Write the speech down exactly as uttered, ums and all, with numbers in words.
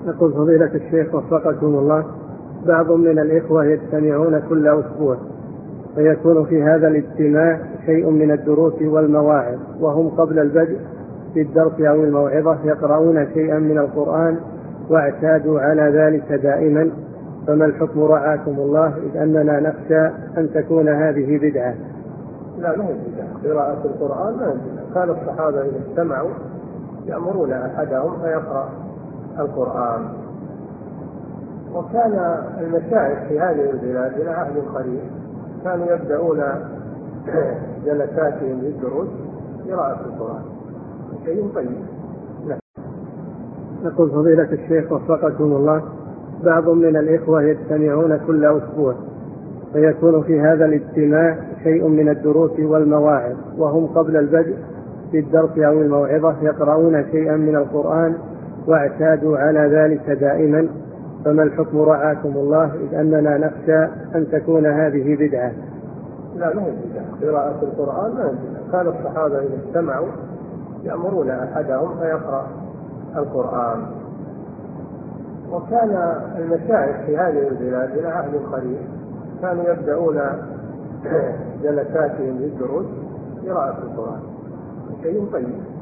يقول فضيلة الشيخ وفقكم الله، بعض من الإخوة يجتمعون كل أسبوع ويكون في هذا الاجتماع شيء من الدروس والمواعظ، وهم قبل البدء في الدرس أو الموعظة يقرؤون شيئا من القرآن واعتادوا على ذلك دائما، فما الحكم رعاكم الله، إذ أننا نخشى أن تكون هذه بدعة؟ لا، ما هي بدعة. قراءة القرآن ما هي بدعة. كان الصحابة إذا اجتمعوا يأمرون أحدهم فيقرأ القرآن، وكان المشايخ في هذه البلاد إلى عهد قريب كانوا يبدأون جلساتهم للدروس قراءة القرآن، شيء طيب. يقول فضيلة الشيخ وفقكم الله، بعض من الإخوة يجتمعون كل أسبوع ويكون في هذا الاجتماع شيء من الدروس والمواعظ، وهم قبل البدء في الدرس أو الموعظة يقرؤون شيئا من القرآن واعتادوا على ذلك دائما، فما الحكم رعاكم الله، إذ أننا نخشى أن تكون هذه بدعة؟ لا، ما هي بدعة. قراءة القرآن ما هي بدعة. كان الصحابة إذا اجتمعوا يأمرون أحدهم فيقرأ القرآن، وكان المشايخ في هذه البلاد إلى عهد قريب كانوا يبدأون جلساتهم للدروس قراءة القرآن، شيء طيب.